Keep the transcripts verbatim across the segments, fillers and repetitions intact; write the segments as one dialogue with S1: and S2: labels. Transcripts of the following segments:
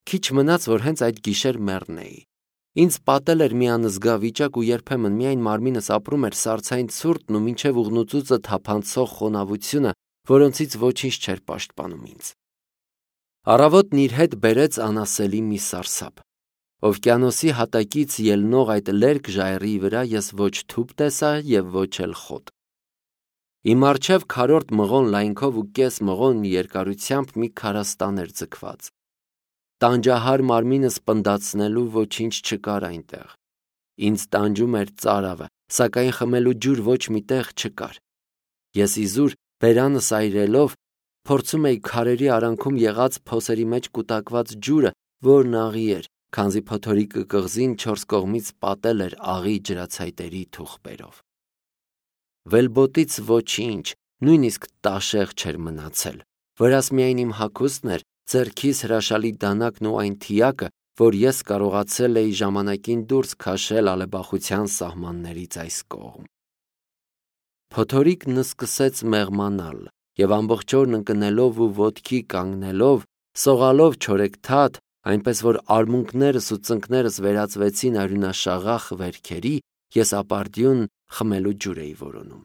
S1: Քիչ մնաց, որ հենց այդ գիշեր մեռնեի։ Ինձ պատել էր մի անզգա վիճակ ու երբեմն միայն մարմինս ապրում էր սառցային ցուրտն ու մինչև ուղնուծուծը թափանցող խոնավությունը, որոնցից ոչինչ չէր պաշտպանում ինձ։ Առավոտն իր հետ բերեց անասելի մի սարսափ։ Օվկիանոսի հատակից ելնող այդ լերկ ժայռի վրա ես ոչ թուփ տեսա և ոչ էլ խոտ։ Իմ առջև քառորդ մղոն լայնքով ու կես մղոն երկարությամբ մի քարաստան էր ձգված։ Տանջահար մարմինս պնդացնելու ոչինչ չկար այնտեղ։ Ինձ տանջում էր ծարավը, սակայն խմելու ջուր ոչ մի տեղ չկար։ Ես իզուր բերանս այրելով փորձում էի քարերի արանքում եղած փոսերի մեջ կուտակված ջուրը, որն աղի էր, քանզի փոթորիկը կղզին չորս կողմից պատել էր աղի ջրացայտերի թուղթերով։ Վելբոտից ոչինչ, նույնիսկ տաշեղ չէր մնացել, վրաս միայն իմ հագուստն էր, ձեռքիս հրաշալի դանակն ու այն թիակը, որ ես կարողացել էի ժամանակին դուրս քաշել ալեբախության սահմաններից այս կողմ։ Փոթորիկն սկսեց մեղմանալ, և ամբողջ օրն ընկնելով ու ոտքի կանգնելով, սողալով չորեքթաթ, այնպես որ արմունկներս ու ծնկներս վերածվեցին արյունաշաղախ վերքերի, ես ապարդյուն խմելու ջուր էի որոնում։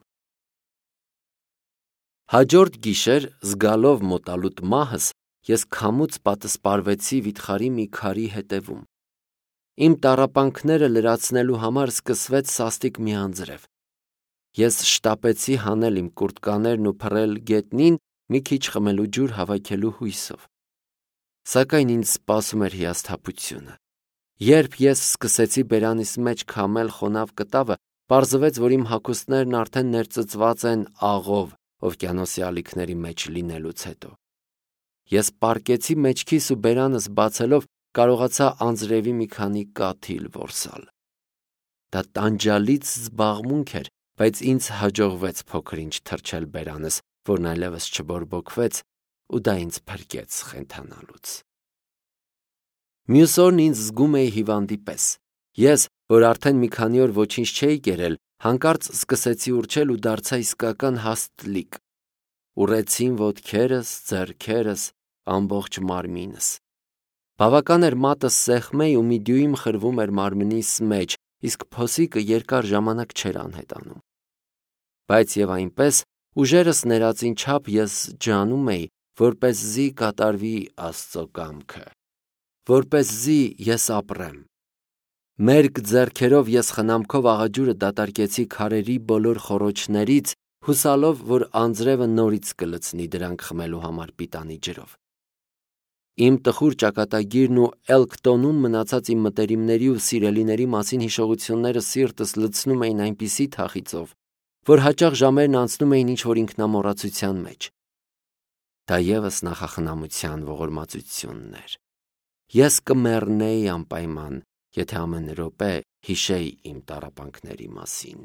S1: Հաջորդ գիշեր, զգալով մոտալուտ մահս, ես քամուց պատսպարվեցի վիթխարի մի քարի հետևում։ Իմ տառապանքները լրացնելու համար սկսվեց սաստիկ մի անձրև։ Ես շտապեցի հանել իմ կուրտկաներն ու փռել գետնին մի քիչ խմելու ջուր հավաքելու հույսով։ Սակայն ինձ սպասում էր հիասթափությունը։ Երբ ես սկսեցի բերանիս մեջ քամել խոնավ կտավը, պարզվեց, որ իմ հագուստներն արդեն ներծծված են աղով օվկիանոսի ալիքների մեջ լինելուց հետո։ Ես պառկեցի մեջքիս ու բերանս բացելով կարողացա անձրևի մի քանի կաթիլ որսալ։ Դա տանջալից զբաղմունք էր, բայց ինձ հաջողվեց փոքր-ինչ թրջել բերանս, որն այլևս չբորբոքվեց, ու դա ինձ փրկեց խենթանալուց։ Մյուս օրն ինձ զգում էի հիվանդի պես։ Ես, որ արդեն մի քանի օր ոչինչ չէի կերել, հանկարծ սկսեցի ուռչել ու դարձա իսկական հաստլիկ։ Ուռեցին ոտքերս, ձեռքերս, ամբողջ մարմինս։ Բավական էր մատս սեղմեի ու մի դյույմ խրվում էր մարմնիս մեջ, իսկ փոսիկը երկար ժամանակ չէր անհետանում։ Բայց և այնպես, ուժերս ներածին չափ ես ջանում էի, որպեսզի կատարվի Աստծո կամքը, որպեսզի ես ապրեմ։ Մերկ ձեռքերով ես խնամքով աղաջուրը դատարկեցի քարերի բոլոր խոռոչներից, հուսալով, որ անձրևը նորից կլցնի դրանք խմելու համար պիտանի ջրով։ Իմ տխուր ճակատագիրն ու Էլքտոնում մնացած իմ մտերիմների ու սիրելիների մասին հիշողությունները սիրտս լցնում էին այնպիսի թախիծով, որ հաճախ ժամերն անցնում էին ինչ-որ ինքնամոռացության մեջ։ Դա ևս նախախնամության ողորմածությունն էր։ Ես կմեռնեի անպայման, եթե ամեն րոպե հիշեի իմ տառապանքների մասին։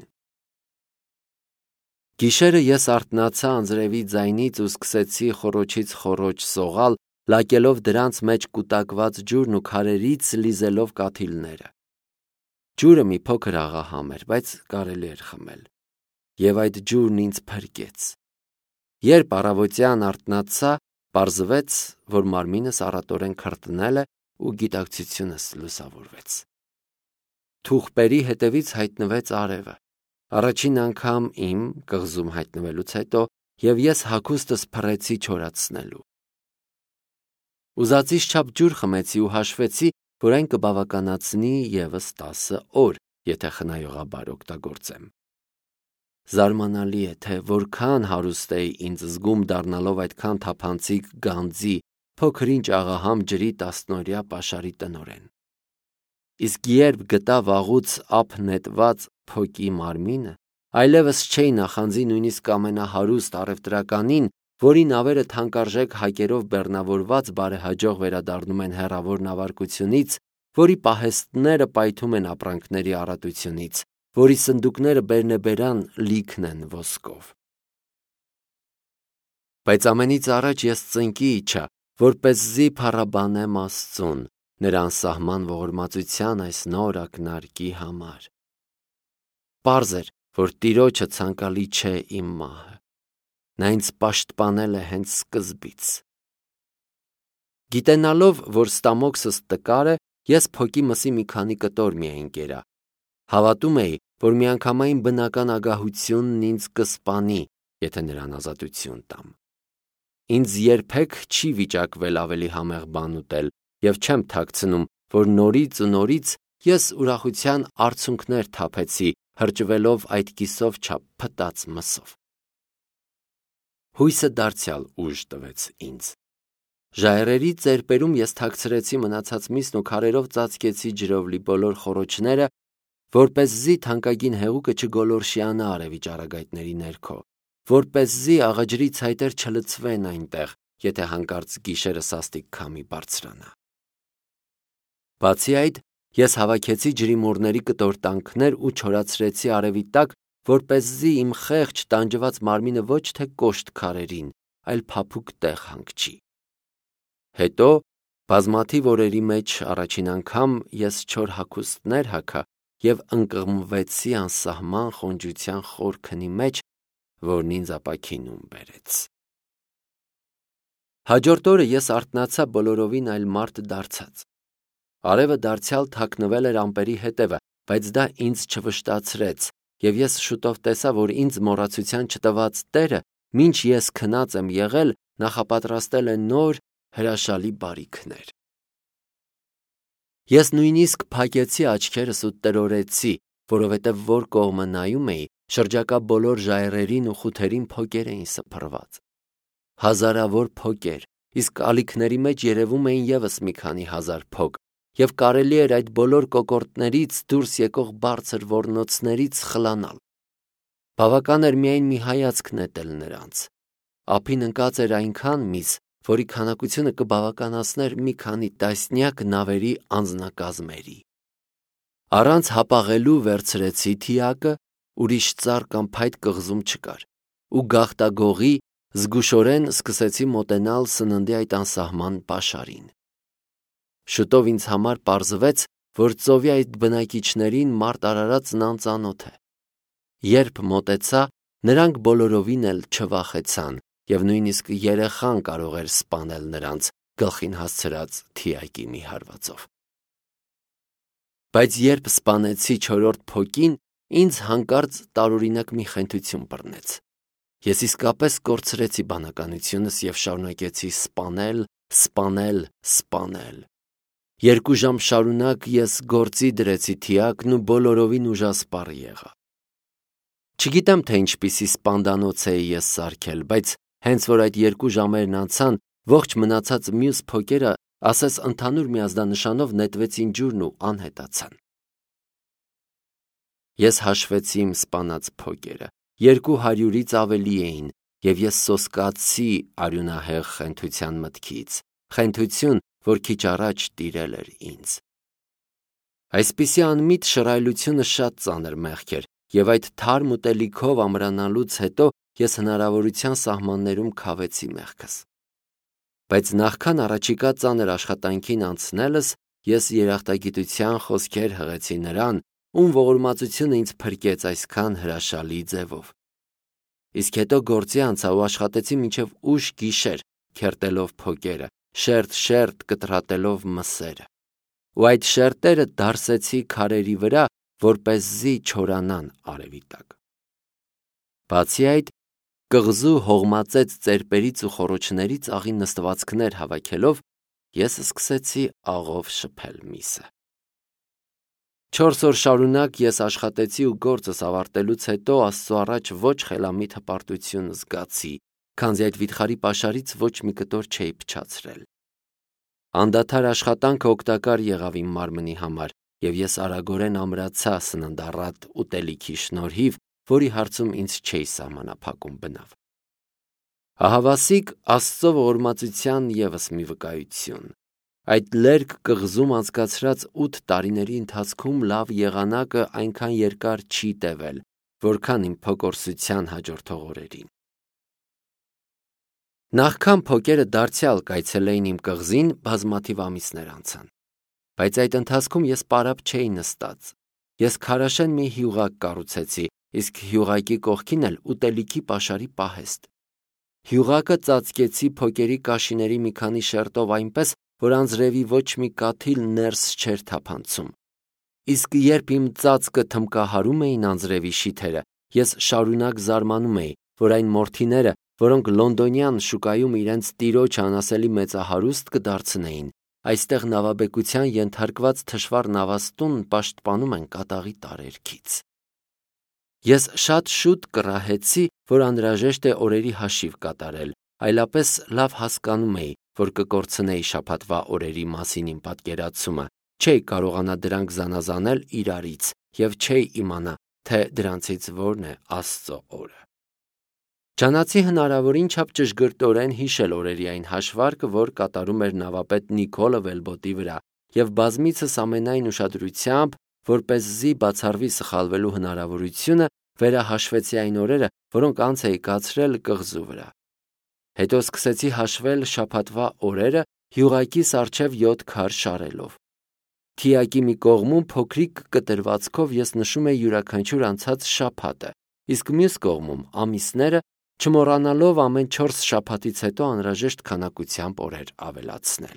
S1: Գիշերը ես արթնացա անձրևի ձայնից ու սկսեցի խոռոչից խոռոչ սողալ, լակելով դրանց մեջ կուտակված ջուրն ու քարերից լիզելով կաթիլները։ Ջուրը մի փոքր աղահամ էր, բայց կարելի էր խմել։ Եվ այդ ջուրն ինձ փրկեց։ Երբ առավոտյան արթնացա, պարզվեց, որ մարմինս առատորեն քրտնել է ու գիտակցությունս լուսավորվեց։ Թուղթերի հետևից հայտնվեց արևը։ Առաջին անգամ իմ կղզում հայտնվելուց հետո, և ես հագուստս փռեցի չորացնելու։ Ուզածից չափ ջուր խմեցի ու հաշվեցի, որ այն կբավականացնի ևս տասը օր, եթե խնայողաբար օգտագործեմ։ Զարմանալի է, թե որքան հարուստ էի ինձ զգում դառնալով այդքան թափանցիկ գանձի, փոքր-ինչ աղահամ ջրի տասնօրյա պաշարի տնօրեն։ Իսկ երբ գտա վաղուց ափ նետված փոկի մարմինը, այլևս չէի նախանձի նույնիսկ ամենահարուստ առևտրականին, որի նավերը թանկարժեք հակերով բեռնավորված բարեհաջող վերադառնում են հեռավոր նավարկությունից, որի պահեստները պայթում են ապրանքների առատությունից, որի սնդուկները բերնեբերան լիքն են ոսկով։ Բայց ամենից առաջ ես ծնկի իջա, որպեսզի փառաբանեմ Աստծուն, նրա անսահման ողորմածության այս նոր ակնարկի համար։ Պարզ էր, որ Տիրոջը ցանկալի չէ իմ մահը։ Նա ինձ պաշտպանել է հենց սկզբից։ Գիտենալով, որ ստամոքսս տկար է, ես փոկի մսի մի քանի կտոր միայն կերա։ Հավատում էի, որ միանգամայն բնական ագահությունն ինձ կսպանի, եթե նրան ազատություն տամ։ Ինձ երբեք չի վիճակվել ավելի համեղ բան ուտել, և չեմ թաքցնում, որ նորից ու նորից ես ուրախության արցունքներ թափեցի, հրճվելով այդ կիսով չափ փտած մսով։ Հույսը դարձյալ ուժ տվեց ինձ։ Ժայռերի ծերպերում ես թաքցրեցի մնացած միսն ու քարերով ծածկեցի ջրով լի բոլոր խոռոչները, որպեսզի թանկագին հեղուկը չգոլորշիանա արևի ճառագայթների ներքո, որպեսզի աղաջրի ցայտեր չլցվեն այնտեղ, եթե հանկարծ գիշերը սաստիկ քամի բարձրանա։ Բացի այդ, ես հավաքեցի ջրիմուռների կտորտանքներ ու չորացրեցի արևի տակ, որպեսզի իմ խեղճ տանջված մարմինը ոչ թե կոշտ քարերին, այլ փափուկ տեղ հանգչի։ Հետո, բազմաթիվ օրերի մեջ առաջին անգամ ես չոր հագուստներ հագա և ընկղմվեցի անսահման խոնջության խոր քնի մեջ, որն ինձ ապաքինում բերեց։ Հաջորդ օրը ես արթնացա բոլորովին այլ մարդ դարձած։ Արևը դարձյալ թաքնվել էր ամպերի հետևը, բայց դա ինձ չվշտացրեց, և ես շուտով տեսա, որ ինձ մոռացության չտված Տերը, մինչ ես քնած եմ եղել, նախապատրաստել է նոր հրաշալի բարիքներ։ Ես նույնիսկ փակեցի աչքերս ու տրորեցի, որովհետև որ կողմը նայում էի, շրջակա բոլոր ժայռերին ու խութերին փոկեր էին սփռված։ Հազարավոր փոկեր, իսկ ալիքների մեջ երևում էին ևս մի քանի հազար փոկ, և կարելի էր այդ բոլոր կոկորդներից դուրս եկող բարձր ոռնոցներից խլանալ։ Բավական էր միայն մի հայացք նետել նրանց։ Ափին ընկած էր այնքան միս, որի քանակությունը կբավականացներ մի քանի տասնյակ նավերի անձնակազմերի։ Առանց հապաղելու վերցրեցի թիակը, ուրիշ ծառ կամ փայտ կղզում չկար, ու գաղտագողի զգուշորեն սկսեցի մոտենալ սննդի այդ անսահման պաշարին։ Շուտով ինձ համար պարզվեց, որ ծովի այդ բնակիչներին մարդ արարածն անծանոթ է։ Երբ մոտեցա, նրանք բոլորովին էլ չվախեցան, և նույնիսկ երեխան կարող էր սպանել նրանց գլխին հասցրած թիակի մի հարվածով։ Բայց երբ սպանեցի չորրորդ փոկին, ինձ հանկարծ տարօրինակ մի խենթություն բռնեց։ Ես իսկապես կորցրեցի բանականությունս և շարունակեցի սպանել, սպանել, սպանել։ Երկու ժամ շարունակ ես գործի դրեցի թիակն ու բոլորովին ուժասպառ եղա։ Չգիտեմ, թե ինչպիսի սպանդանոց էի ես սարքել, բայց հենց որ այդ երկու ժամերն անցան, ողջ մնացած մյուս փոկերը ասես ընդհանուր միազդանշանով նետվեցին ջուրն ու անհետացան։ Ես հաշվեցի իմ սպանած փոկերը, երկու հարյուրից ավելի էին, և ես սոսկացի արյունահեղ խենթության մտքից, խենթություն, որ քիչ առաջ տիրել էր ինձ։ Այսպիսի անմիտ շռայլությունը շատ ծանր մեղք էր, և այդ թարմ ուտելիքով ամրանալուց հետո ես հնարավորության սահմաններում քավեցի մեղքս։ Բայց նախքան առաջիկա ծանր աշխատանքին անցնելս, ես երախտագիտության խոսքեր հղեցի նրան, ում ողորմածությունը ինձ փրկեց այսքան հրաշալի ձևով։ Իսկ հետո գործի անցա ու աշխատեցի մինչև ուշ գիշեր, քերտելով փոկերը, շերտ-շերտ կտրատելով մսերը։ Ու այդ շերտերը դարսեցի քարերի վրա, որպեսզի չորանան արևի տակ։ Բացի այդ, կղզու հողմածեց ծերպերից ու խոռոչներից աղի նստվածքներ հավաքելով, ես սկսեցի աղով շփել միսը։ Չորս օր շարունակ ես աշխատեցի ու գործս ավարտելուց հետո Աստծո առաջ ոչ խելամիտ հպարտություն զգացի, քանզի այդ վիթխարի պաշարից ոչ մի կտոր չէի փչացրել։ Անդադար աշխատանքը օգտակար եղավ իմ մարմնի համար, և ես արագորեն ամրացա սննդառատ ուտելիքի շնորհիվ, որի հարցում ինձ չէի սահմանափակում բնավ։ Ահավասիկ Աստծո ողորմածության ևս մի վկայություն։ Այդ լերկ կղզում անցկացրած ութ տարիների ընթացքում լավ եղանակը այնքան երկար չի տևել, որքան իմ փոկորսության հաջորդող օրերին։ Նախքան փոկերը դարձյալ կայցելեին իմ կղզին, բազմաթիվ ամիսներ անցան։ Բայց այդ ընթացքում ես պարապ չէի նստած։ Ես քարաշեն մի հյուղակ կառուցեցի, իսկ հյուղակի կողքին էլ ուտելիքի պաշարի պահեստ։ Հյուղակը ծածկեցի փոկերի կաշիների մի քանի շերտով այնպես, որ անձրևի ոչ մի կաթիլ ներս չէր թափանցում։ Իսկ երբ իմ ծածկը թմկահարում էին անձրևի շիթերը, ես շարունակ զարմանում էի, որ այն մորթիները, որոնք լոնդոնյան շուկայում իրենց տիրոջ անասելի մեծահարուստ կդարձնեին, այստեղ նավաբեկության ենթարկված թշվառ նավաստուն պաշտպանում են կատաղի տարերքից։ Ես շատ շուտ կռահեցի, որ անհրաժեշտ է օրերի հաշիվ կատարել, այլապես լավ հասկանում էի, որ կկորցնեի շաբաթվա օրերի մասին իմ պատկերացումը, չէի կարողանա դրանք զանազանել իրարից և չէի իմանա, թե դրանցից որն է Աստծո օրը։ Չանացի հնարավորին չափ ճշգրտորեն հիշել օրերի այն հաշվարկը, որ կատարում էր նավապետ Նիկոլը Վելբոտի վրա, և բազմիցս ամենայն ուշադրությամբ, որպեսզի բացառվի սխալվելու հնարավորությունը, վերահաշվեցի այն օրերը, որոնք անց էի կացրել կղզու վրա։ Հետո սկսեցի հաշվել շաբաթվա օրերը հյուղակիս առջև յոթ քար շարելով։ Թիակի մի կողմում փոքրիկ կտրվածքով ես նշում էի յուրաքանչյուր անցած շաբաթը, իսկ մյուս կողմում ամիսները, չմոռանալով ամեն չորս շաբաթից հետո անհրաժեշտ քանակությամբ օրեր ավելացնել։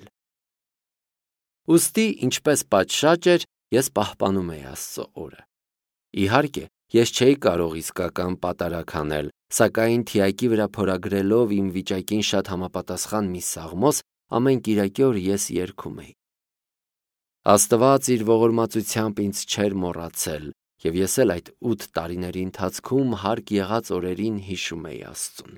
S1: Ուստի, ինչպես պատշաճ էր, ես պահպանում էի Աստծո օրը։ Իհարկե, ես չէի կարող իսկական պատարագ անել, սակայն թիակի վրա փորագրելով իմ վիճակին շատ համապատասխան մի սաղմոս, ամեն կիրակի օր ես երգում էի։ Աստված իր ողորմածությամբ ինձ չէր մոռացել, և ես էլ այդ ութ տարիների ընթացքում հարկ եղած օրերին հիշում էի Աստծուն։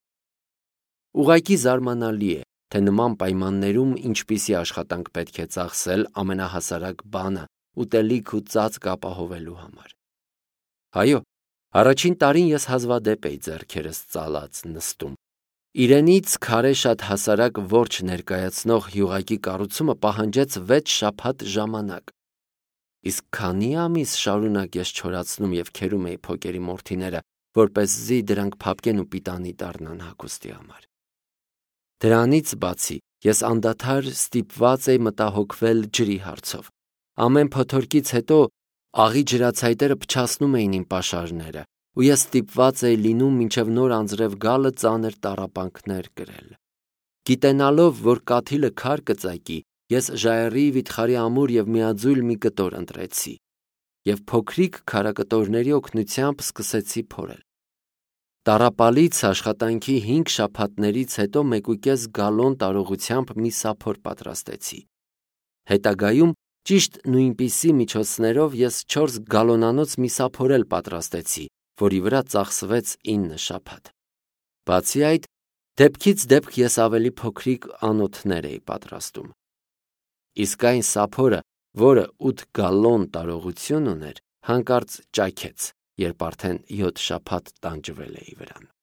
S1: Ուղղակի զարմանալի է, թե նման պայմաններում ինչպիսի աշխատանք պետք է ծախսել ամենահասարակ բանը ուտելիք ու ծածկ ապահովելու համար։ Այո, առաջին տարին ես հազվադեպ էի ձեռքերս ծալած նստում։ Իրենից քարե շատ հասարակ որջ ներկայացնող հյուղակի կառուցումը պահանջեց վեց շաբաթ ժամանակ։ Իսկ քանի ամիս շարունակ ես չորացնում և քերում էի փոկերի մորթիները, որպեսզի դրանք փափկեն ու պիտանի դառնան հագուստի համար։ Դրանից բացի, ես անդադար ստիպված էի մտահոգվել ջրի հարցով։ Ամեն փոթորկից հետո աղի ջրացայտերը փչացնում էին իմ պաշարները, ու ես ստիպված էի լինում մինչև նոր անձրև գալը ծանր տառապանքներ կրել։ Գիտենալով, որ կաթիլը քար կծակի, ես ժայռի, վիթխարի ամուր և միաձույլ մի կտոր ընտրեցի և փոքրիկ քարակտորների օգնությամբ սկսեցի փորել։ Տառապալից աշխատանքի հինգ շաբաթներից հետո մեկուկես գալոն տարողությամբ մի սափոր պատրաստեցի։ Հետագայում ճիշտ նույնպիսի միջոցներով ես չորս գալոնանոց մի սափոր էլ պատրաստեցի, որի վրա ծախսվեց ինը շաբաթ։ Բացի այդ, դեպքից դեպք ես ավելի փոքրիկ անոթներ էի պատրաստում։ Իսկ այն սափորը, որը ութ գալոն տարողություն ուներ, հանկարծ ճաքեց, երբ արդեն յոթ շաբաթ տանջվել էի վրան։